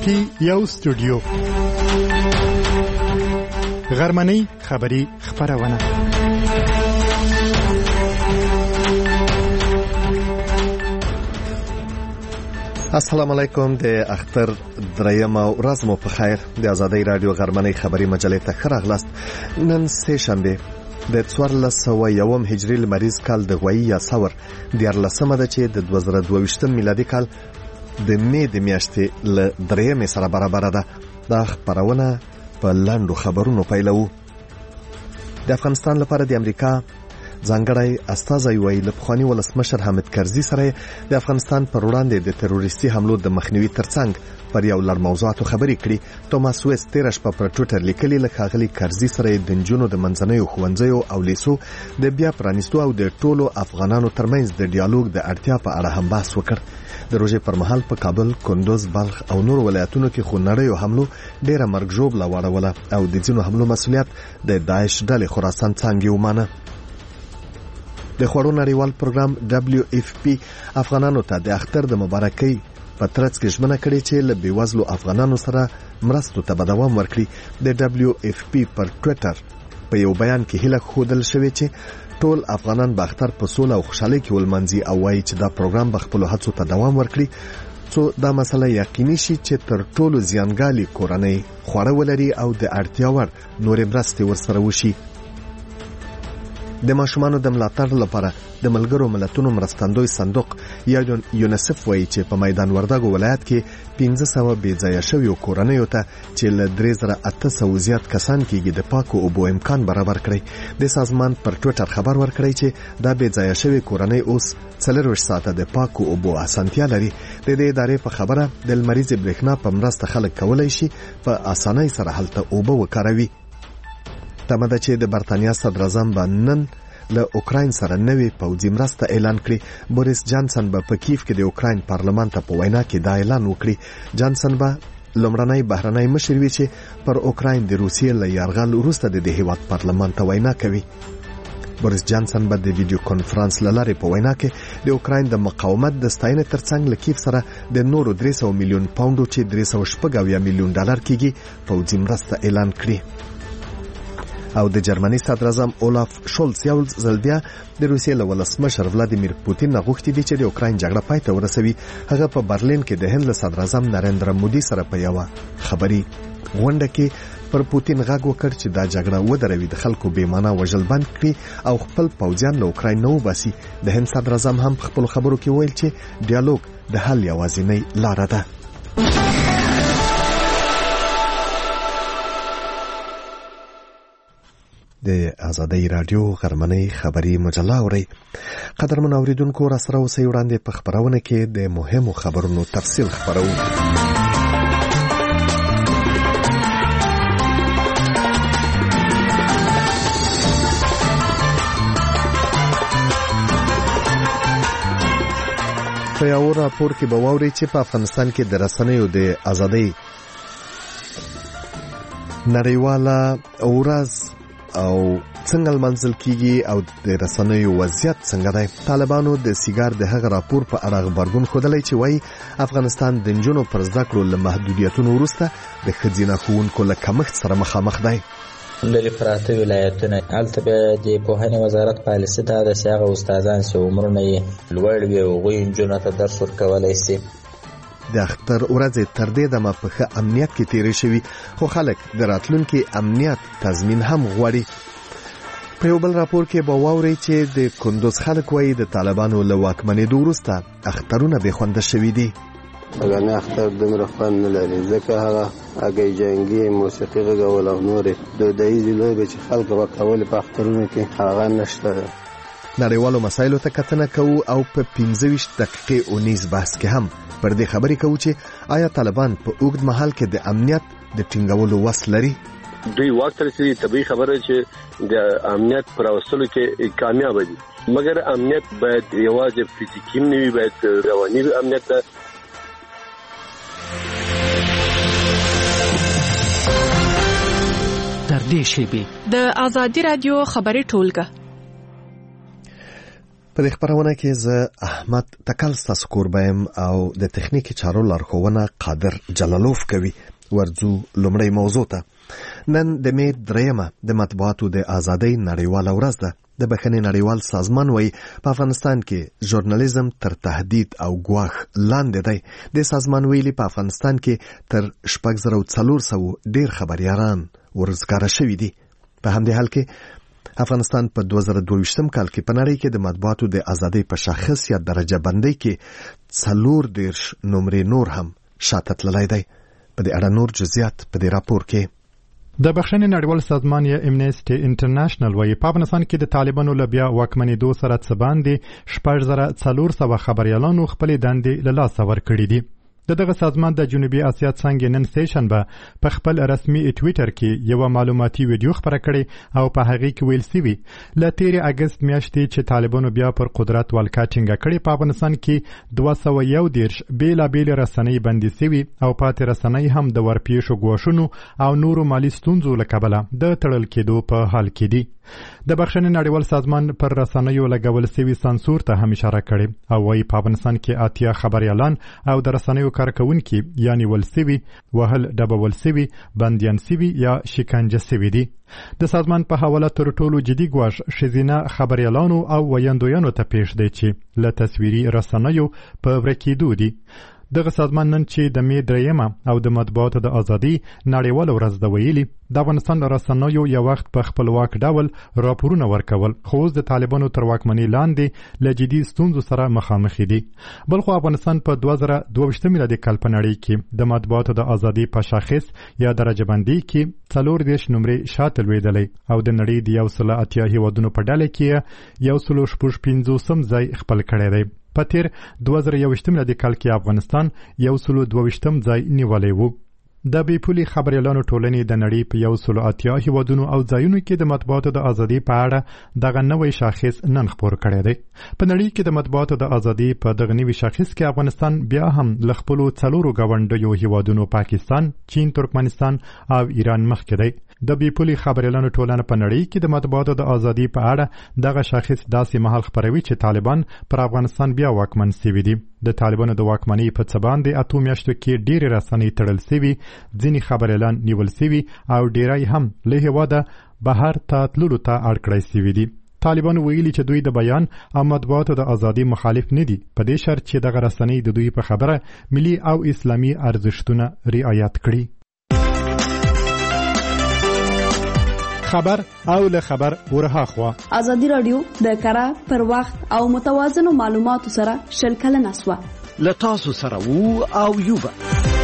کې یو استودیو غرمنۍ خبری خبرونه. السلام علیکم. د اختر درېمه ورځ مو په خیر. د آزادۍ رادیو غرمنۍ خبری مجلې ته ښه راغلاست. نن سه شنبه د 1401 هجری لمریز کال د غوي یا ثور 14مه ده چې د 2022 میلادي کال د مې د میاشتې ل 3 سره برابر ده. دا خبرونه په لاندو خبرونو پیلو. د افغانستان لپاره د امریکا ځانګړی استازی ویل پخوانی ولسمشر حامد کرزي سره د افغانستان پر وړاندې د تروریستي حملو د مخنیوي ترڅنګ پر یو لړ موضوعاتو خبرې کړي. توماس ویست تیرش په ټوئیټر لیکلي لکاغلی کرزي سره د نجونو د منځنیو ښوونځیو او لیسو د بیا پرانیستو او د ټولو افغانانو ترمنځ د ډیالوګ د اړتیا په اړه هم بحث وکړ. د روژې پر مهال په کابل، کندوز، بلخ او نور ولایتونو کې خونړیو حملو ډیره مرګ ژوبله واړوله او د ځینو حملو مسؤلیت د داعش ډلې خراسان څانګې ومانه. د خوړو نړیوال پروګرام WFP افغانانو ته د اختر د مبارکۍ په ترڅ کې ژمنه کړې چې له بیوزلو افغانانو سره مرستو ته به دوام ورکړي. د WFP پر ټوئیټر په یو بیان کې هیله ښودل شوې چې ټول افغانان به اختر په سوله او خوشحالۍ کې ولمانځي او وایي چې دا پروګرام به خپلو هڅو ته دوام ورکړي څو دا مسله یقیني شي چې تر ټولو زیانګالي کورنۍ خواړه ولري او د اړتیا وړ نورې مرستې ورسره وشي. د ماشومانو د ملاتړ لپاره د ملګرو ملتونو مرستندوی صندوق یا یونیسف وایي چې په میدان وردګو ولایت کې 1500 بې ځایه شویو کورنیو ته چې له 3800 زیات کسان کېږي د پاکو اوبو امکان برابر کړی. د سازمان پر ټوئیټر خبر ورکړی چې دا بې ځایه شوی کورنۍ اوس 24 ساعته د پاکو اوبو اسانتیا لري. د دې ادارې په خبره د لمریزې برېښنا په مرسته خلک کولای شي په اسانۍ سره هلته اوبه وکاروي. تمه ده چې د برتانیا صدر اعظم به نن له اوکراین سره نوې پوځي مرسته اعلان کړي. بوریس جانسن به په کیف کې د اوکراین پارلمان ته په وینا کې دا اعلان وکړي. جانسن به لومړنی بهرنی مشر وي چې پر اوکراین د روسیې له یرغل وروسته د هیواد پارلمان ته وینا کوي. بوریس جانسن به د ویډیو کانفرنس له لارې په وینا کې د اوکراین د مقاومت د ستاینې ترڅنګ له کیف سره د نورو 300 میلیون پاونډو چې 370 میلیون ډالر کېږي پوځي مرسته اعلان کړي. او د جرمني صدر اعظم اولاف شولز یو ځل بیا د روسیې له ولسمشر ولادیمیر پوتین غوښتي دي چې د اوکراین جګړه پای ته ورسوي. هغه په برلین کې د هند له صدر اعظم نریندرا مودي سره په یو خبري غونډه کې پر پوتین غږ وکړ چې دا جګړه ودروي، د خلکو بې معنا وژل بند کړي او خپل پوځیان له اوکراین نه وباسي. د هند صدر اعظم هم په خپل خبرو کې ویل چې ډیالوګ د حل یوازینۍ لاره ده. د آزادۍ رادیو غرمنۍ خبری مجله اوري. قدرمن اوریدونکو را سره اوسئ. وړاندې په خبرونه کې د مهمو خبرونو تفصیل خبرو. په یو راپور کې به واورئ چې په افغانستان کې د رسنیو د آزادۍ نړیواله ورځ او څنګه منځل کیږي او د رسنیو وضعیت څنګه دی. طالبانو د سیګار د هغه راپور په اړه خبرګون ښودلی چې وایي افغانستان د نجونو پر زده کړو له محدودیتونو وروسته د ښځینه ښوونکو له کمښت سره مخامخ دی. لري پراته ولایتونه هلته به د پوهنې وزارت پالیسي دا ده چې هغه استادان چې عمرونه یې لوړ وي هغوی نجونو ته درس ورکولی شي. د اختر ورځې تر دې دمه په ښه امنیت کې تیرې شوي، خو خلک د راتلونکي امنیت تضمین هم غواړي. په یو بل راپور کې به واورئ چې د کندوز خلک وایي د طالبانو له واکمنېدو وروسته اخترونه بې خونده شوي دي. اګانې اختر دومره خوند نه لري ځکه هغه هګۍ جنګي موسیقي غږول او نورې دودیزې لوبې چې خلک به کولې په اخترونو کې هغه نشته. نړیوالو مسایلو ته کتنه کوو او په 25 دقیقې اونیز بحث کې هم پر دې خبرې کوو چې آیا طالبان په اوږد مهال کې د امنیت د ټینګولو وس لري. دوی واک ته رسېدي، طبیعي خبره چې د امنیت پر راوستلو کې کامیاب دي، مګر امنیت باید یوازې فزیکي نه وي، باید رواني امنیت ده. تر دې شیبې د آزادۍ رادیو خبري ټولګه په دې خبرونه کې زه احمد تکل ستاسو کوربایم او د تخنیکی چارو لارښوونه قادر جلالوف کوي. ورځو لومړی موضوع ته. نن د می 3 د مطبوعاتو د ازادۍ نړیواله ورځ ده. د بخښنې نړیوال سازمان وایي په افغانستان کې ژورنالیزم تر تهدید او ګواښ لاندې دی. د سازمان ویلي په افغانستان کې تر 4400 ډیر خبريالان ورزګار شوي دي. په همدې حال کې افغانستان په 2022 کال کې په نړۍ کې د مطبوعاتو د ازادۍ په شاخص یا درجه بندۍ کې 40 نمرې نور هم شاته تللی دی. په دې اړه نور جزئیات په دې راپور کې. د بخښنې نړیوال سازمان یا امنیسټي انټرنیشنل وايي په افغانستان کې د طالبانو له بیا واکمنېدو سره څه باندې 4400 خبريالانو خپلې دندې له لاسه ورکړې دي. دغه سازمان د جنوبي اسیا څنګه نن سیشنبه په خپل رسمي ټوئیټر کې یو معلوماتي ویډیو خبره کړې او په هغه کې ویل سوي ل 13 اگست میاشتې چې طالبانو بیا پر قدرت ولکه ټینګه کړې په افغانستان کې 211 بیلابیل رسنۍ بندي سوي او پاتې رسنۍ هم د ورپېښو ګواښونو او نورو مالی ستونزو له کبله د تړل کېدو په حال کې دي. د بخښنې نړیوال سازمان پر رسنیو لګول سوي سانسور ته هم اشاره کړې او وايي په افغانستان کې 80 خبريالان او د رسنیو کارکونکي یعنی ولسوي وهل ډبول سوي بنديان سوي یا شکنجه سوي دي. د سازمان په حواله تر ټولو جدي ګواښ ښځینه خبريالانو او ویاندویانو ته پیښ دی چې له تصویري رسنیو په ورکېدو دي. دغه سازمان نن چې د می 3 او د مطبوعاتو د ازادۍ نړیواله ورځ د ویلي د افغانستان رسنیو یو وخت په خپلواک ډول راپورونه ورکول خو د طالبانو تر واکمنۍ لاندې له جدي ستونزو سره مخامخ دي. بلخو افغانستان په 2022 میلادي کال په نړۍ کې د مطبوعاتو د ازادۍ په شاخص یا درجه بندۍ کې 40 نمرې شاته لوېدلی او د نړۍ د 180 هیوادونو په ډله کې 155 ځای خپل کړی دی. په تیر 2021 میلادي کال کې افغانستان 122 ځای نیولی و. د بیپولي خبريالانو ټولنې د نړۍ په 180 هیوادونو او ځایونو کې د مطبوعاتو د ازادۍ په اړه دغه نوې شاخص نن خپور کړی دی. په نړۍ کې د مطبوعاتو د ازادۍ په دغه نوې شاخص کې افغانستان بیا هم له خپلو 4 ګاونډیو هیوادونو پاکستان، چین، ترکمنستان او ایران مخکې دی. د بیپولي خبريالانو ټولنه په نړۍ کې د مطبوعاتو د ازادۍ په اړه دغه شاخص داسې مهال خبروي چې طالبان پر افغانستان بیا واکمن سوي دي. د طالبانو د واکمنۍ په څه باندې 8 میاشتو کې ډېرې رسنۍ تړل سوي، ځینې خبريالان نیول سوي او ډېری هم له هېواده بهر ته تللو ته اړ کړی سوي دي. طالبانو ویلي چې دوی د بیان او مطبوعاتو د ازادۍ مخالف نه دي په دې شرط چې دغه رسنۍ د دوی په خبره ملي او اسلامي ارزښتونه رعایت کړي. خبر او له خبر ورها خوا ازادي رادیو د کره پر وخت او متوازنو معلوماتو سره شلکل نسوه لتاسو سره وو او یوبا.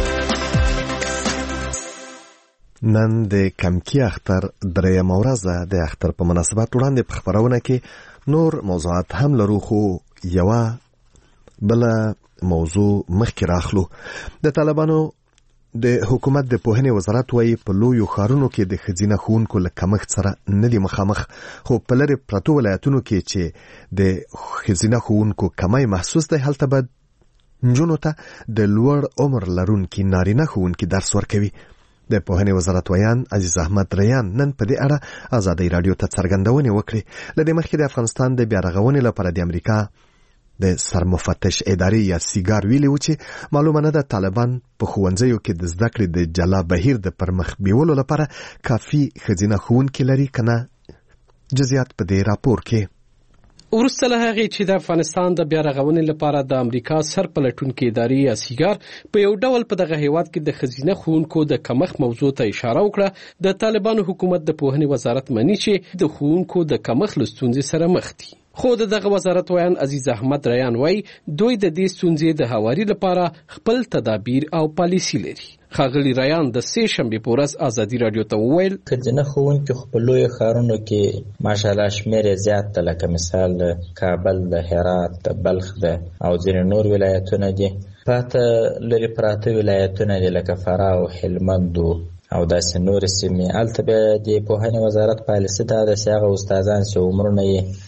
نن د کمکی اختر 3 ورځ د اختر په مناسبت وړاندې په خبرونه کې نور موضوعات هم لرو خو یو بل موضوع مخکې راخلو. د طالبانو د حکومت د پوهنې وزارت وايي په لویو ښارونو کې د ښځینه ښوونکو له کمښت سره نه دي مخامخ خو په لرې پرتو ولایتونو کې چې د ښځینه ښوونکو کمی محسوس دی هلته به نجونو ته د لوړ عمر لرونکي نارینه ښوونکي درس ورکوي. د پوهنې وزارت ویان عزیز احمد ریان نن په دې اړه ازادۍ رادیو ته څرګندونې وکړې. له دې مخکې د افغانستان د بیا رغونې لپاره د امریکا د سرمفتش ادارې یا سیګار ویلي و چې معلومه نه ده طالبان په ښوونځیو کې د زده کړې د جلا بهیر د پرمخ بیولو لپاره کافي ښځینه ښوونکي لري که نه. جزئیات په دې راپور کې. وروسته له هغې چې د افغانستان د بیا رغونې لپاره د امریکا سرپلټونکې ادارې یا سیګار په یو ډول په دغه هیواد کې د ښځینه ښوونکو د کمښت موضوع ته اشاره وکړه، د طالبانو حکومت د پوهنې وزارت مني چې د ښوونکو د کمښت له ستونزې سره مخ دي. خو دغه وزارت ویان عزیز احمد ریان وایي دوی د دې ستونزې د هواري لپاره خپل تدابیر او پالیسي لري. ښاغلي ریان د سې شنبې په ورځ ازادي رادیو ته وویل ښځینه ښوونکي خو په لویو ښارونو کې ماشاءالله شمېر یې زیات دی، لکه مثال د کابل، د هرات، د بلخ او ځینې نور ولایتونه دي. پاته لرې پراته ولایتونه دي لکه فراه او هلمند او داسې نورې سیمې. هلته بیا د پوهنې وزارت پالیسي دا ده چې هغه استادان چې عمرونه یې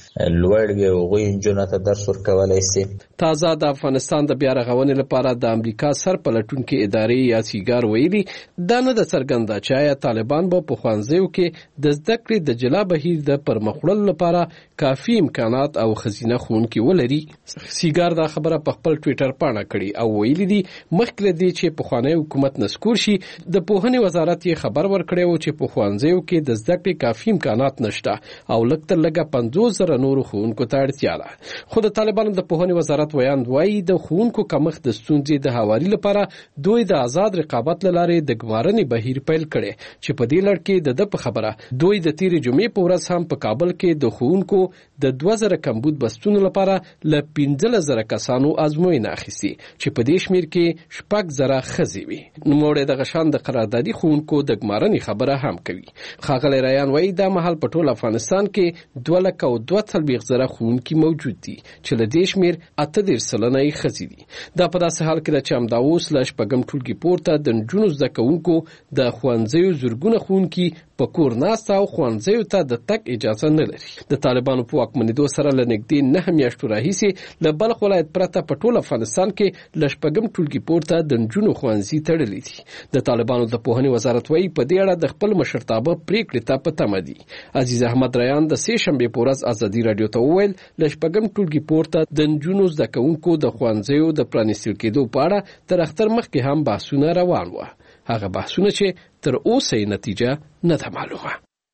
لوړ وي هغوی نجونو ته درس ورکولی سي. تازه د افغانستان د بیا رغونې لپاره د امریکا سرپلټونکې ادارې یا سیګار ویلي دا نه ده څرګنده چې آیا طالبان به په ښوونځیو کې د زده کړې د جلا بهیر د پرمخ وړلو لپاره کافي امکانات او ښځینه ښوونکي ولري. سیګار دا خبره په خپل ټویټر پاڼه کړې او ویلي دي مخکې له دې چې پخوانی حکومت نسکور شي د پوهنې وزارت یې خبر ورکړی و چې په ښوونځیو کې د زده کړې کافي امکانات نشته او لږ تر لږه 50,000 نورو ښوونکو ته اړتیا ده. خو د طالبانو د پوهنې وزارت ویاند وایي د ښوونکو کمښت د ستونزې د هواري لپاره دوی د آزاد رقابت له لارې د ګمارنې بهیر پیل کړی چې په دې لړ کې د په خبره دوی د تیرې جمعې په ورځ هم په کابل کې د ښوونکو د 2000 کمبود بستونو لپاره له 15,000 کسانو ازموینه اخیستې چې په دې شمیر کې 6,000 ښځې وي. نوموړی دغه شان د قراردادي ښوونکو د ګمارنې خبره هم کوي. ښاغلی ریان وایي دا مهال په ټول افغانستان کې 2,42,000 ښوونکي موجود دي چې له دې شمیر 38% یې ښځې دي. دا په داسې حال کې ده چې همدا اوس له شپږم ټولګي پورته د نجونو زده کوونکو د ښوونځیو زرګونه ښوونکي په کور ناسته او ښوونځیو ته د تګ اجازه نه لري. د طالبانو په واکمنېدو سره له نږدې 9 میاشتو راهیسې له بلخ ولایت پرته په ټول افغانستان کې له شپږم ټولګي پورته د نجونو ښوونځي تړلي دي. د طالبانو د پوهنې وزارت وایي په دې اړه د خپل مشرتابه پریکړې ته په تمه دي. عزیز احمد ریان د سې شنبې په ورځ ازادي راډیو ته وویل له شپږم ټولګي پورته د نجونو زده کوونکو د ښوونځیو د پرانیستل کېدو په اړه تر اختر مخکې هم بحثونه روان وو. هغه بحثونه چې تر اوسه نتیجه نه ده معلومه.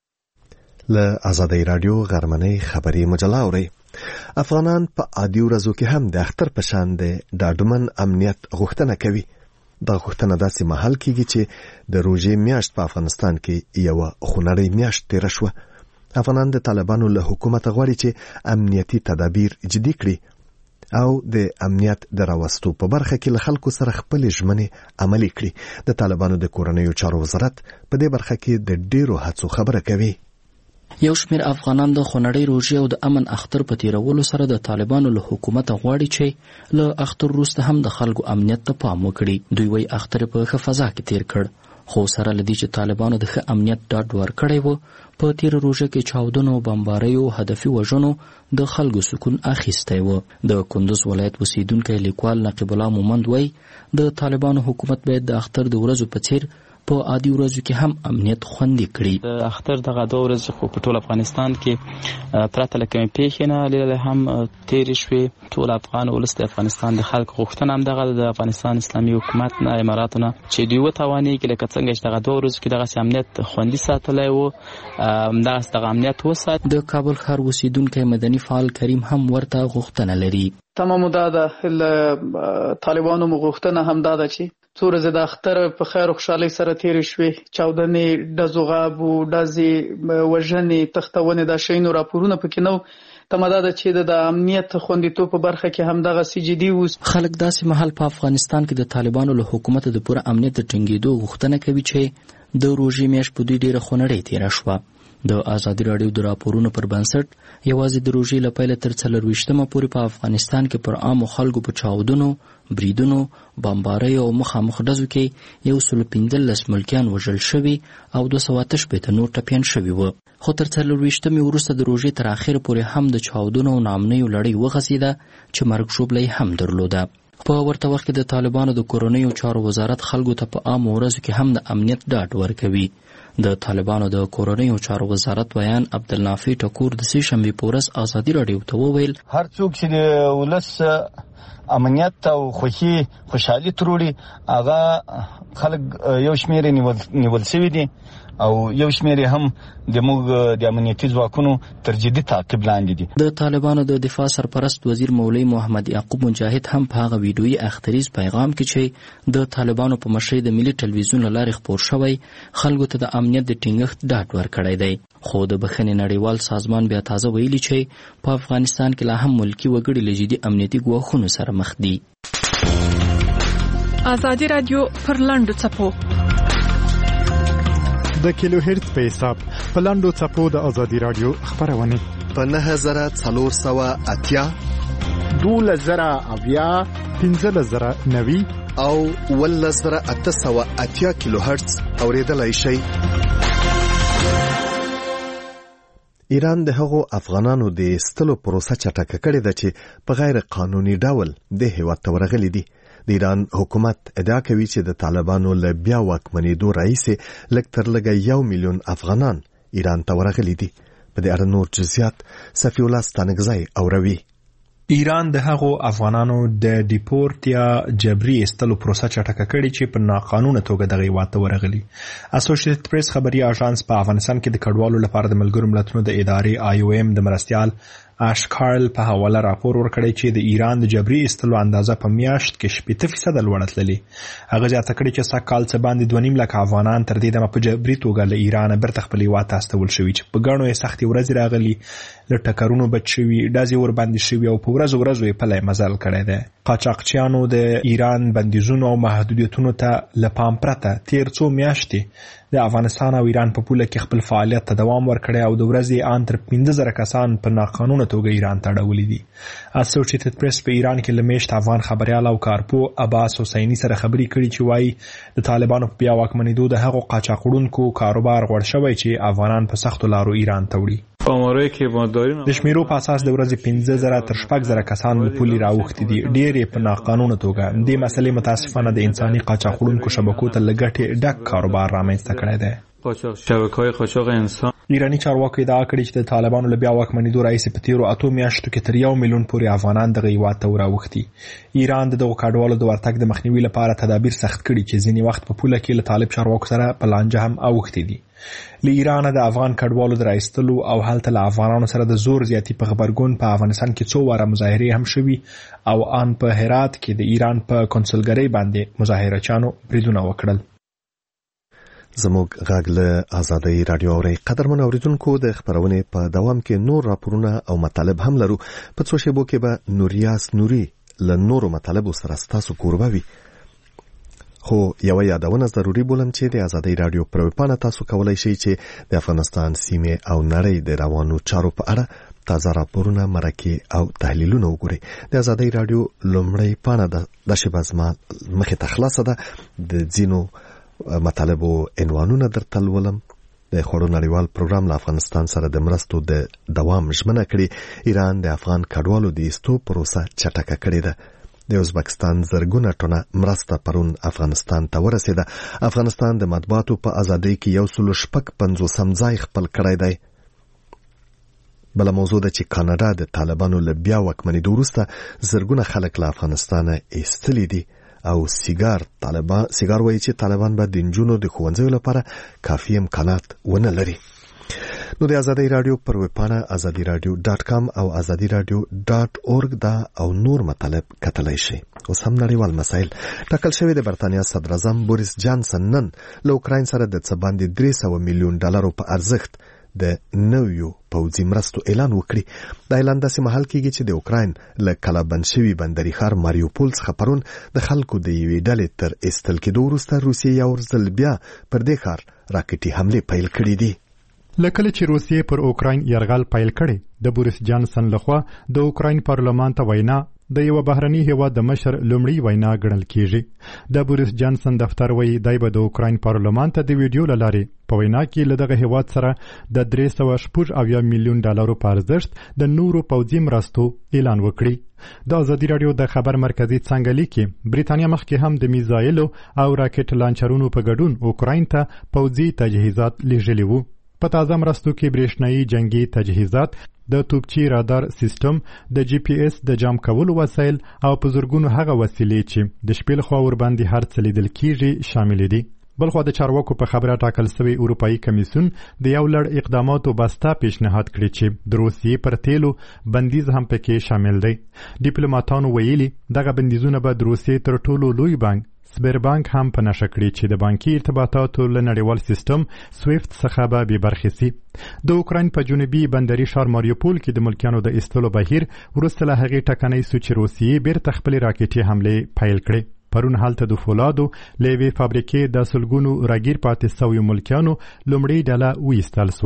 له ازادي راډیو غرمنۍ خبري مجله اوري. افغانان په عادي ورځو کې هم د اختر په شان د ډاډمن امنیت غوښتنه کوي. دا غوښتنه داسې مهال کېږي چې د روژې میاشت په افغانستان کې یو خونړۍ میاشت تیر شوه. افغانان د طالبانو له حکومت غواړي چې امنیتي تدابیر جدي کړي او د امنیت د راوستو په برخه کې له خلکو سره خپل ژمنې عملي کړي. د طالبانو د کورنیو چارو وزارت په دې برخه کې د ډیرو هڅو خبره کوي. یو شمېر افغانان د خونړۍ روژې او د امن اختر په تیرولو سره د طالبانو له حکومت غواړي چې له اختر وروسته هم د خلکو امنیت ته پام وکړي. دوی وایي اختر په ښه فضا کې تیر کړ، خو سره لدی چې طالبانو د ښه امنیت ډاډ ورکړی و، په تیر روژه کې چاودنو، بمباریو، هدفي وژنو د خلکو سکون اخیستی و. د کندوز ولایت اوسیدونکی لیکوال نقیب الله مومند وایي د طالبانو حکومت باید د اختر د ورځو په څیر په عادي ورځو کې هم امنیت خوندي کړي. د اختر دغه 2 ورځې خو په ټول افغانستان کې پرته له کومې پیښې نه لیدل هم تیرې شوې. ټول افغان ولس د افغانستان د خلکو غوښتنه هم دغه د افغانستان اسلامي حکومت نه، اماراتو نه، چې دوی وتوانېږي لکه څنګه چې دغه 2 ورځو کې دغسې امنیت خوندي ساتلی و، همدغسې دغه امنیت وسات. د کابل ښار اوسیدونکی مدني فعال کریم هم ورته غوښتنه لري. تمامو دا ده طالبانو مو غوښتنه هم دا ده چې څو ورځې د اختر په خیر او خوشحالۍ سره تېرې شوې. چاودنې، ډزو غابو، ډزې، وژنې، تښتونې، دا شیانو راپورونه پکې نه و. تمه دا ده چې د امنیت خوندیتوب په برخه کې همدغسې جدي اوس. خلک داسې مهال په افغانستان کې د طالبانو له حکومت د پوره امنیت د ټینګېدو غوښتنه کوي چې د روژې میاشت په دوی ډېره خونړۍ تېره شوه. د ازادي راډیو د راپورونو پر بنسټ یوازې د روژې له پیله تر 24مه پورې په افغانستان کې پر عامو خلکو په چاودنو، بریدونو، بمباریو او مخامخ ډزو کې 115 ملکیان وژل شوي او 288 نور ټپیان شوي وو. خو تر 24مې وروسته د روژې تر اخره پورې هم د چاودنو او ناامنیو لړۍ وغځېده چې مرګ ژوبله یې هم درلوده. په ورته وخت کې د طالبانو د کورنیو چارو وزارت خلکو ته په عامو ورځو کې هم د امنیت ډاډ ورکوي. د طالبانو د کورنیو چارو وزارت ویان عبدالنافع ټکور د سې شنبې په ورځ ازادي راډیو ته وویل هر څوک چې د ولس امنیت او خوشحالي تروړي هغه خلک یو شمېر نیول شوي دي او یو شمېر هم د موږ د امنیتي ځواکونو تر جدي تعقیب لاندې دي. د طالبانو د دفاع سرپرست وزیر مولوي محمد یعقوب مجاهد هم په هغه ویډیويي اختریز پیغام کې چې د طالبانو په مشرۍ د ملي ټلویزیون له لارې خپور شوی خلکو ته د امنیت د ټینګښت ډاډ ورکړی دی. خو د بخښنې نړیوال سازمان بیا تازه ویلي چې په افغانستان کې لا هم ملکي وګړي له جدي امنیتي ګواښونو سره مخ دي. ازادي راډیو پر لنډو څپو د کیلو هرتز په حساب په لاندو څپو د ازادي راډیو خبرونه په 9480 12080 15090 او 11880 کیلو هرتز اوریدلای شئ. ایران د هغو افغانانو د ایستلو پروسه چټکه کړې ده چې په غیر قانوني ډول د هیواد ته ورغلي دي. د ایران حکومت ادعا کوي چې د طالبانو له بیا واکمنېدو راهیسې لږ تر لږه 1 میلیون افغانان ایران ته ورغلي دي. په دې اړه نور جزئیات صفی الله ستانکزی اوروي. ایران د هغو افغانانو د ډیپورت یا جبري ایستلو پروسه چټکه کړې چې په ناقانونه توګه دغه هیواد ته ورغلي. اسوسییټډ پریس خبري اژانس په افغانستان کې د کډوالو لپاره د ملګرو ملتونو د ادارې IOM د مرستيال آش کارل په حواله راپور ورکړی چې د ایران د جبري ایستلو اندازه په میاشت کې 70% لوړه تللې. هغه زیاته کړې چې سږ څه باندې 2.5 لک افغانان تر دې دمه په جبري توګه له ایران بیرته خپل هیواد ته استول شوي چې په ګڼو یې سختې ورځې راغلي، له ټکرونو بچ شوي، ډزې ورباندې شوي او په ورځو یې پلی مزل کړی دی. قاچاقچیانو د ایران بندیزونو او محدودیتونو ته له پام پرته تیر څو میاشتې د افغانستان او ایران په پوله کې خپل فعالیت ته دوام ورکړی او د ورځې ان تر 15,000 کسان په ناقانونه توګه ایران ته اړولي دي. اسوسییټډ پریس په ایران کې له میاشت افغان خبريال او کارپو عباس حسینی سره خبري کړي چې وایي د طالبانو په بیا واکمنېدو د هغو قاچاقړونکو کاروبار غوړ شوی چې افغانان په سختو لارو ایران ته وړي. د شمیرو په اساس د ورځې 15,000 تر 6,000 کسان له پولې راوښتي دي، ډېر یې په ناقانونه توګه. دې مسلې متاسفانه د انساني قاچاقړونکو شبکو ته له ګټې ډک کاروبار رامنځته کړی دی. ایرانی چارواکو ادعا کړې چې د طالبانو له بیا واکمنېدو راهیسې په تیرو 8 میاشتو کې تر 1 میلیون پورې افغانان دغه هیواد ته راوښتي. ایران د دغو کډوالو د ورتګ د مخنیوي لپاره تدابیر سخت کړي چې ځینې وخت په پوله کې له طالب چارواکو سره په لانجه هم اوښتي دي. له ایران د افغان کډوالو د راایستلو او هلته له افغانانو سره د زور زیاتی په خبرګون په افغانستان کې څو واره مظاهرې هم شوي او ان په هرات کې د ایران په کنسولګرۍ باندې مظاهرچیانو بریدونه وکړل. زموږ غږ له آزادۍ رادیو اوري. قدرمن اوریدونکو د خبرونې په دوام کې نور راپورونه او مطالب هم لرو. په څو شیبو کې به نوریاس نوري له نورو مطالبو سره ستاسو کوربه وي. خو یو یادونه ضروری بولم چې د آزادۍ رادیو پر ویبپاڼه تاسو کولای شئ چې د افغانستان سیمې او نړۍ د روانو چارو په اړه تازه راپورونه، مرکې او تحلیلونه وګورئ. د آزادۍ رادیو لومړی پاڼه د شبازما مخې ته خلاصه ده. د ځینو مطالبو عنوانونه درته لولم. د خوړو نړیوال پروګرام له افغانستان سره د مرستو د دوام ژمنه کړې. ایران د افغان کډوالو د ایستو پروسه چټکه کړې ده. د ازبکستان زرګونه ټنه مرسته پرون افغانستان ته ورسېده. افغانستان د مطبوعاتو په ازادۍ کې 150 ځای خپل کړی دی. بله موضوع ده چې کاناډا د طالبانو له بیا واکمنېدو وروسته زرګونه خلک له افغانستانه ایستلي دي او سیګار وایي چې طالبان به د نجونو د ښوونځیو لپاره کافي امکانات ونه لري. نو د آزادۍ رادیو پر ویبپاڼه azadiradio.com او azadiradio.org دا او نور مطالب کتلای شي. اوس هم نړیوال مسایل. ټاکل شوی د برتانیا صدر اعظم بوریس جانسن نن له اوکراین سره د څه باندې 300 میلیون ډالرو په ارزښت د نویو پوځي مرستو اعلان وکړي. دا اعلان داسې مهال کېږي چې د اوکراین له کلابند شوي بندري ښار ماریوپول څخه پرون د خلکو د یوې ډلې تر ایستل کېدو وروسته روسیې یو ځل بیا پر دې ښار راکټي حملې پیل کړي دي. لکه چې روسیې پر اوکراین یرغل پیل کړي، د بوریس جانسن لخوا د اوکراین پارلمان ته وینا د یو بهرني هیواد د مشر لومړی وینا ګڼل کیږي. د بوریس جانسن دفتر وایي دی به د اوکراین پارلمان ته د ویډیو له لارې په وینا کې له دغه هیواد سره د 380 میلیون ډالرو په ارزښت د نورو پوځي مرستو اعلان وکړي. د آزادي رادیو د خبر مرکزي څنګه لیکي بریتانیا مخکې هم د میزایلو او راکټ لانچرونو په ګډون اوکراین ته پوځي تجهیزات لیږلي وو. په تازه مرستو کې برېښنایي جنگي تجهیزات، د توپچي رادار سیستم، د جی پی ایس د جام کولو وسایل او په زرګونو هغه وسیلې چې د شپې لخوا ورباندې هر څه لیدل کېږي شامل دي. بلخوا د چارواکو په خبره ټاکل سوی اروپایي کمیسیون د یو لړ اقداماتو بسته پیشنهاد کړی چې د روسیې پر تیلو بندیز هم پکې شامل دی. ډیپلوماټانو ویلي دغه بندیزونه به د روسیې تر ټولو لوی بانک سبر بانک هم په نشه کړي چې د بانکي ارتباطاتو له نړیوال سیستم سویفت څخه به بې برخې سي. د اوکراین په جنوبي بندري ښار ماریوپول کې د ملکیانو د ایستلو بهیر وروسته له هغې ټکنۍ سو چې روسیې بیرته خپلې راکټي حملې پیل کړې. پرون هلته د فولادو له یوې فابریکې د سلګونو راګیر پاتې سویو ملکیانو لومړۍ ډله وایستل سوه.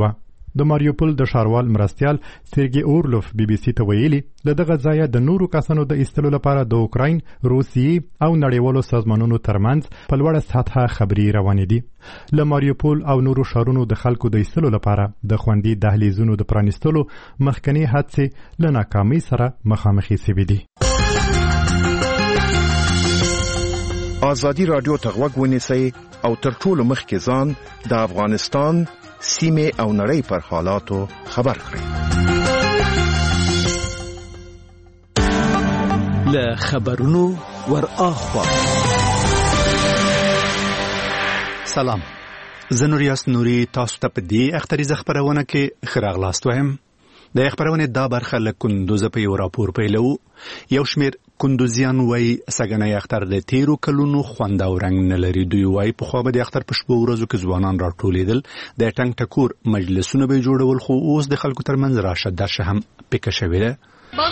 د ماریوپول د ښاروال مرستیال سرګي اورلوف بي بي سي ته ویلي له دغه ځایه د نورو کسانو د ایستلو لپاره د اوکراین، روسیې او نړیوالو سازمانونو ترمنځ په لوړه سطحه خبري روانې دي. له ماریوپول او نورو ښارونو د خلکو د ایستلو لپاره د خوندي دهلیزونو د پرانیستلو مخکنی هڅې له ناکامۍ سره مخامخې سوي دي. ازادي رادیو ته غوږ ونیسئ او تر ټولو مخکې ځان د افغانستان سیمې او نړۍ پر حالاتو خبر کړئ. له خبرونو ور اخوا. سلام، زه نوریاس نوري تاسو ته په دې اختریزه خبرونه کې ښه راغلاست وایم. د خبرونې دا برخه له کندوز په یو راپور پیلو. یو شمېر کندوزیان وایي سګنی اختر د تیرو کلونو خوند او رنګ نه لري. دوی وایي پخوا به د اختر په شپو ورځو کې ځوانان راټولېدل، د ټنګ ټکور مجلسونه به جوړول، خو اوس د خلکو ترمنځ راشه درشه هم پیکه شوې ده.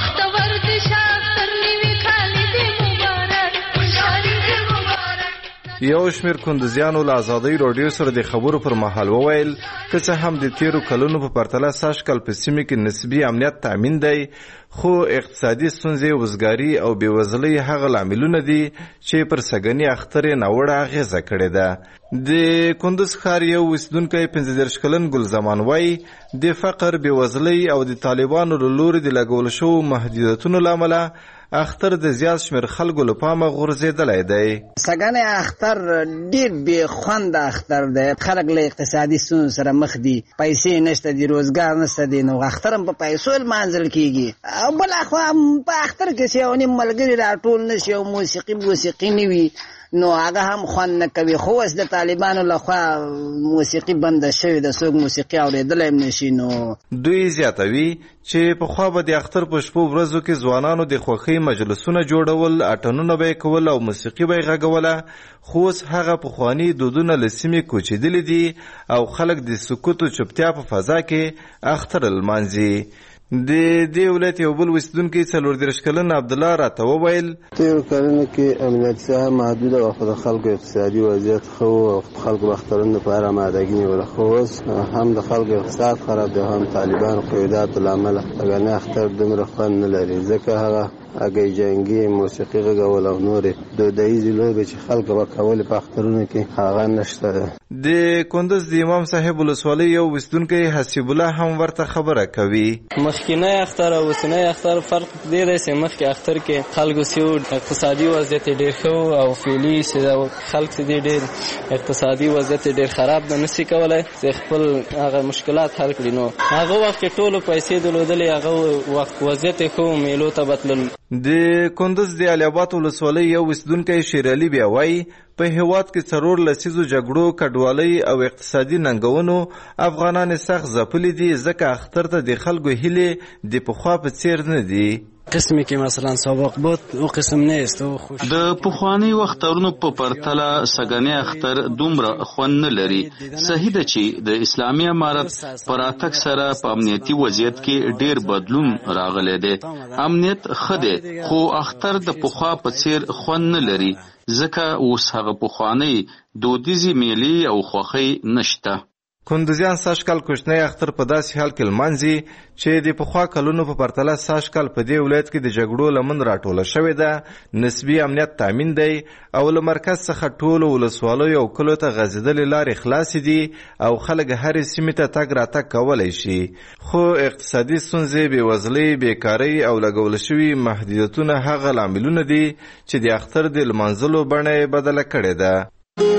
یو شمیر کندوزیانو له ازادۍ راډیو سره د خبرو پر مهال وویل که څه هم د تیرو کلونو په پرتله سږ کال په سیمه کې نسبي امنیت تامین دی، خو اقتصادي ستونزې، وزګاري او بېوزلۍ هغه لاملونه دي چې پر سګني اختر یې ناوړه اغېزه کړې ده. د کندوز ښار یو اوسېدونکی 15 کلن ګلزمان وایي د فقر، بېوزلۍ او د طالبانو له لوري د لګول شوو محدودیتونو له امله اختر د زیات شمیر خلکو له پامه غورځېدلی دی. سګنی اختر ډېر بې خونده اختر دی. خلک له اقتصادي ستونزو سره مخ دي، پیسې نشته دي، روزګار نشته دی، نو اختر هم په پیسو لمانځل کېږي. او بل اخوا په اختر کې چې یو نیم ملګري راټول نه شي او موسیقي نه وي نو هغه هم خوند نه کوي. خو اوس د طالبانو لخوا موسیقي بنده شوې ده، څوک موسیقي اورېدلی هم نشي. نو دوی زیاتوي چې پخوا به د اختر په شپو ورځو کې ځوانانو د خوښۍ مجلسونه جوړول، اټنونه به یې کول او موسیقي به یې غږوله، خو اوس هغه پخواني دودونه له سیمې کوچېدلي دي او خلک د سکوت او چوپتیا په فضا کې اختر لمانځي. د دې ولایت یو بل اوسېدونکی 34 کلن عبدالله راته وویل تیرو کلونو کې امنیتي ساحه محدوده وه، خو د خلکو اقتصادي وضعیت ښه و او خلکو به اخترونو لپاره آمادګي نیوله، خو اوس هم د خلکو اقتصاد خراب دی، هم طالبان قیوداتو له امله سګنی اختر دومره خوند نه لري، ځکه هغه هګۍ جنګي، موسیقي غږول او نورې دودیزې لوبې چې خلکو به کولې په اخترونو کې هغه نشته ده. د کندوز د امام صاحب ولسوالۍ یو اوسېدونکی حسیب الله هم ورته خبره کوي. مخکینی اختر او اوسنی اختر فرق دی چې مخکې اختر کې خلکو سیو اقتصادي وضعیت ډېر ښه او فعلي چې خلک دې ډېر اقتصادي وضعیت ډېر خراب نه نشي کولی چې خپل هغه مشکلات حل کړي. نو هغه وخت کې ټولو پیسې درلودلې، هغه وخت وضعیت ښه میلو ته بتلل. د کندوز د علي آباد ولسوالۍ یو اوسېدونکی شیر علي بیا وایي په هېواد کې 4 لسیزو جګړو، کډوالۍ او اقتصادي ننګونو افغانان سخت ځپلي دي، ځکه اختر ته د خلکو هیلې د پخوا په څیر نه دي. قسمی که مثلا سابق بود او قسم نیست. د پخوانی وختونو په پرتله سګنی اختر دومره خوند نه لري. صحیح ده چې د اسلامي امارت پر اتک سره په امنیتي وضعیت کې ډیر بدلون راغلی دی. امنیت ښه دی، خو اختر د پخوا په څیر خوند نه لري، ځکه اوس هغه پخوانی دودیزې میلې او خوښۍ نشته. کندوزیان سږ کال کوچنی اختر په داسې حال کې لمانځي چې د پخوا کلونو په پرتله سږ کال په دې ولایت کې د جګړو لمن راټوله شوې ده، نسبي امنیت تامین دی او له مرکز څخه ټولو ولسوالیو او کلیو ته غځېدلې لارې خلاصې دي او خلک هرې سیمې ته تګ راتګ کولی شي. خو اقتصادي ستونزې، بېوزلۍ، بېکارۍ او لګول شوي محدودیتونه هغه لاملونه دي چې د اختر د لمانځلو بڼه یې بدله کړې ده.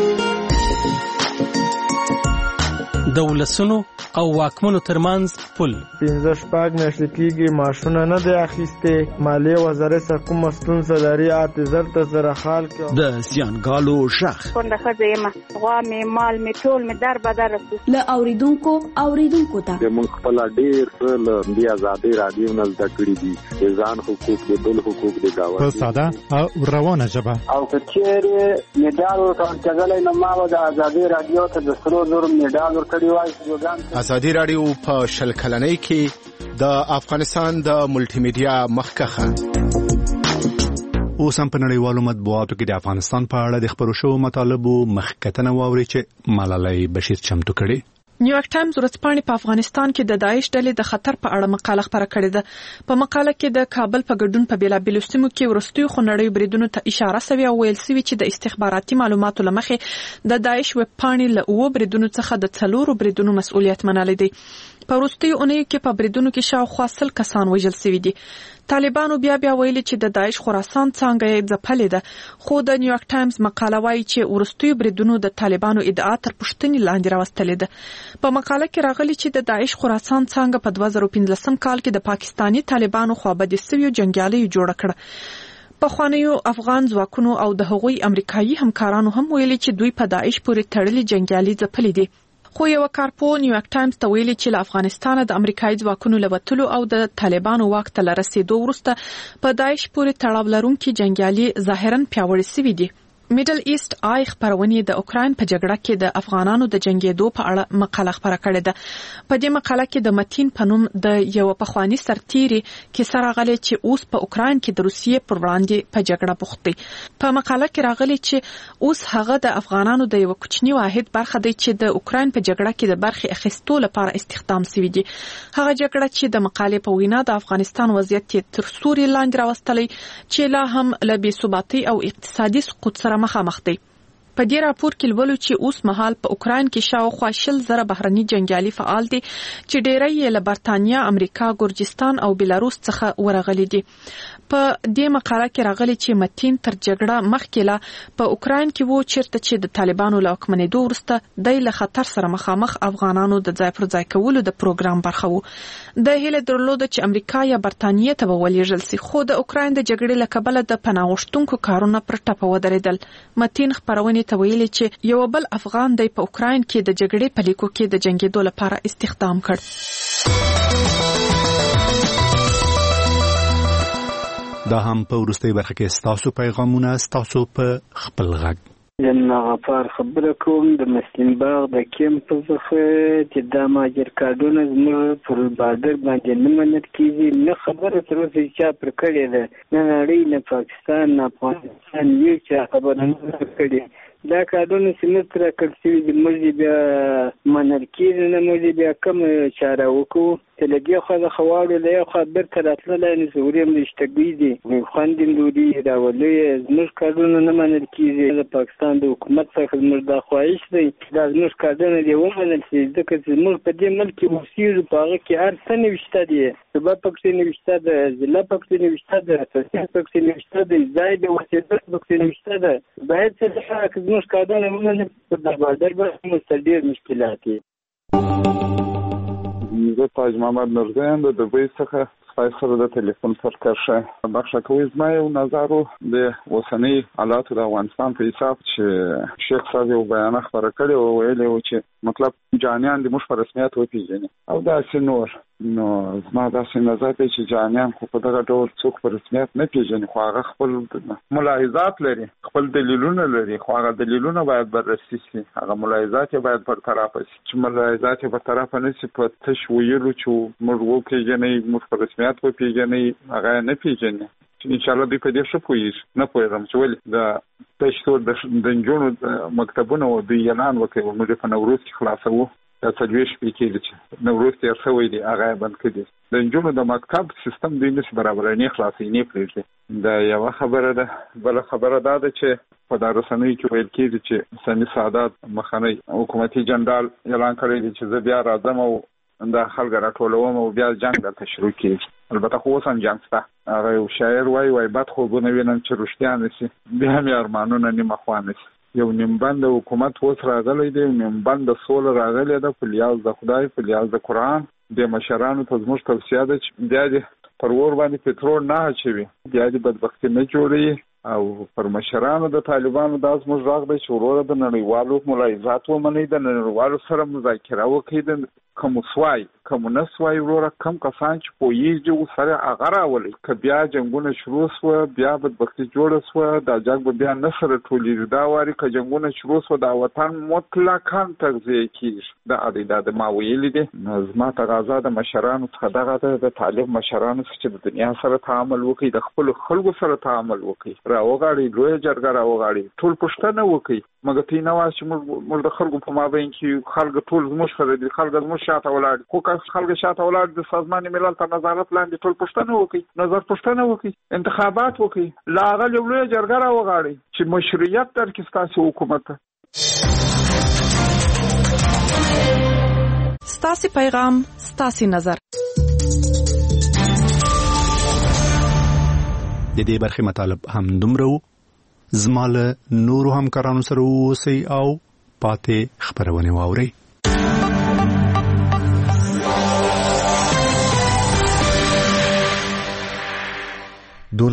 د ولسونو او واکمنو ترمنځ پل 15 میاشتې کېږي معاشونه نه دی اخیستې، مالیې وزارت څخه کومه ستونزه لري، زر ته زره خال کې د زیانګالو شخ کونډه ښځه یم، غوا مې مال مې ټول مې در بدر له اوریدونکو ته موږ خپل ډېر له دې ازادۍ رادیو نه زده کړي دي، د ځان حقوق، د بل حقوق، د ګاونډي په ساده او روانه ژبه. او که چېرې میډال ورکړلی نو ما به د ازادۍ رادیو ته د سرو زرو میډال ورکړی وای. ازادي رادیو په 20 کلنۍ کې د افغانستان د ملټي میډیا مخکخه. اوس هم په نړیوالو مطبوعاتو کې د افغانستان په اړه د خبرو شوو مطالبو مخکتنه واوري چې ملالۍ بشیر چمتو کړي. نیویارک ټایمز ورځپاڼې په افغانستان کې د داعش ډلې د خطر په اړه مقاله خپره کړې ده. په مقاله کې د کابل په ګډون په بیلابیلو سیمو کې وروستیو خونړیو بریدونو ته اشاره شوې او ویل شوي چې د استخباراتي معلوماتو له مخې د داعش ویب پاڼې له 9 بریدونو څخه د 4 بریدونو مسؤلیت منلی دی. په وروستیو اونیو کې په بریدونو کې شاوخوا 100 کسان وژل شوي دي. طالبانو بیا ویلي چې د داعش خراسان څانګه یې ځپلې ده، خو د نیویارک ټایمز مقاله وايي چې وروستیو بریدونو د طالبانو ادعا تر پوښتنې لاندې راوستلې ده. په مقاله کې راغلي چې د داعش خراسان څانګه په 2015 کال کې د پاکستانی طالبانو خوابدي شویو جنگیالیو جوړه کړه. پخوانیو افغان ځواکونو او د هغوی امریکایي همکارانو هم ویلي چې دوی په داعش پورې تړلي جنگیالي ځپلي دي. خو یو کارپو نیویارک ټایمز ته ویلي چې له افغانستانه د امریکایي ځواکونو له وتلو او د طالبانو واک ته رسیدو وروسته په داعش پورې تړاو لرونکي جنگیالي ظاهرا پیاوړي شوي دي. میډل ایست آی خبرونه د اوکراین په جګړه کې د افغانانو د جنگیدو په اړه مقاله خبره کړې ده. په دې مقاله کې د متین په نوم د یو پخوانی سرتیري کې سره غلي چې اوس په اوکراین کې د روسیې پر وړاندې په جګړه بوخت دی. په مقاله کې راغلي چې اوس هغه د افغانانو د یو کوچنی واحد برخه دی چې د اوکراین په جګړه کې د برخې اخیستو لپاره استخدام شوی دی. هغه جګړه چې د مقالې په وینا د افغانستان وضعیت تر سوري لاندې راوستلی چې لا هم له بې ثباتۍ او اقتصادي سقوط سره مخامخ دی. په دې راپور کې لولو چې اوس مهال په اوکراین کې شاوخوا 100,000 بهرني جنگیالي فعال دي چې ډېری یې له برتانیا، امریکا، ګورجستان او بلاروس څخه ورغلي دي. په دې مقاله کې راغلي چې متین تر جګړه مخکې لا په اوکراین کې وو چیرته چې د طالبانو له واکمنېدو وروسته د له خطر سره مخامخ افغانانو د ځای پر ځای کولو د پروګرام برخه وو. د هیله درلوده چې امریکا یا برتانیا ته به ولېږل شي، خو د اوکراین د جګړې له کبله د پناه غوښتونکو کارونه پر ټپه ودرېدل. متین خبرونه ته ویلي چې یو بل افغان دی په اوکراین کې د جګړې په لیکو کې د جنگیدو لپاره استخدام کړ. دا هم په وروستۍ برخه کې ستاسو پیغامونه ستاسو په خپل غږ. جناب غفار خبره کوم د مسلم باغ د کیمپ څخه چې د ماجر کارډونه زموږ پر بارډر باندې نه منل کیږي، نه خبره تر اوسه چا پر کړې ده، نه نړۍ، نه پاکستان، نه افغانستان یو چا خبره نه کړې. دا کارډونه چې موږ تر کړ شوي دي موږ بیا منل کیږي، نه موږ بیا کوم چاره وکړو چې له دې خوا د خواړو له یو خوا بیرته راتللی نو زوري هم رشتګوي دي خوندې لوري راولي زموږ کارډونه نه منل کیږي. د پاکستان د حکومت څخه زموږ دا خواهش دی دا زموږ کارډونه دې ومنل شي، ځکه چې زموږ په دې ملک کې اوسېږو، په هغه کې هر څه نوشته دي، صوبه پکې نوشته ده، ضلع پکې نوشته ده، تحصیل پکې نوشته ده، ځای د اوسېدل پکې نوشته ده. باید چې د زموږ کارډونه ومنل په بارډر باندې موږ ډېر مشکلات دي. زه تاج محمد نورزین د دوبۍ څخه سپای سره د ټلیفون سرکشه بخښه کوي. زما یو نظر د اوسنۍ حالاتو د افغانستان په حساب چې شیخ صاحب یو بیان خبره کړې او ویلي و چې مطلب جانیان د موږ په رسمیت وپېژني او داسې نور. نو زما داسې نظر دی چې جانیان خو په دغه ډول څوک په رسمیت نه پېژني، خو هغه خپل ملاحظات لري، خپل دلیلونه لري، خو هغه دلیلونه باید بررسي شي، هغه ملاحظات یې باید برطرفه شي. چې ملاحظات یې برطرفه نه شي په تش ویلو چې موږ وپېژنئ، موږ په رسمیت وپېژنئ، هغه یې نه پېژني. ان شاء الله دوی په دې ښه پوهېږي. نه پوهېږم چې ولې د تشتور د نجونو مکتبونه دوی اعلان وکړي موږ په نوروز کې خلاصوو، دا 4 شپې کېږي چې نوروز تېر شوی دی، هغه یې بند کړي. د نجونو د مکتب سیستم دوی نشي برابروي، نه خلاصوي، نه پرېږدي. دا یوه خبره ده. بله خبره دا ده چې په دا رسنیو کې ویل کېږي چې سامي سعادت مخنی حکومتي جنرال اعلان کړی دی چې زه بیا راځم او دا خلک راټولوم او بیا جنګ دلته شروع کېږي. البته خو اوس هم جنګ شته. هغه یو شاعر وایي بد خوبونه وینم چې رښتیا نه شي، بیا مې ارمانونه نیمه خوا نه شي. یو نیمبند حکومت اوس راغلی دی، نیمبند سوله راغلی ده په لیاز د خدای، په لیاز د قرآن. د مشرانو ته زموږ توصیه ده چې بیا دې پر اور باندې پټرول نه اچوي، بیا دې بدبختي نه جوړوي. او پر مشرانو د طالبانو دا زموږ غږ دی چې وروره د نړیوالو ملاحظات ومنئ، د نړیوالو سره مذاکره وکړئ، د کوم سوای کوم نه سوای وروره کم کسان چې پوهېږي سره هغه راولئ. که بیا جنګونه شروع سوه، بیا بدبختي جوړه سوه، دا جنګ به بیا نه سره ټولېږي. دا واري که جنګونه شروع سوه دا وطن مطلقاً تغذیه کېږي. دا د ما ویلي دي. زما تقاضا د مشرانو څخه دغه ده، د طالب مشرانو څخه چې د دنیا سره تعامل وکړي، د خپلو خلکو سره تعامل وکړي، راوغاړي لوی جرګه راوغاړي ټول پښتنه وکي مګر تی نو چې موږ د خلکو په مابین کې خلک ټول زموږ سره دي خلک زموږ شاته ولاړ خو خلک شاته ولاړ د سازمان ملل تر نظارت لاندې ټول پښتنه وکي نظر پښتنه وکي انتخابات وکي لاغه لوی جرګه راوغاړي چې مشروعیت درکې ستاسو حکومت ستاسو پیغام ستاسو نظر د دې برخې مطالب هم دومره زماله نورو همکارانو سره اوسئ او پاتې خبرونه واورئ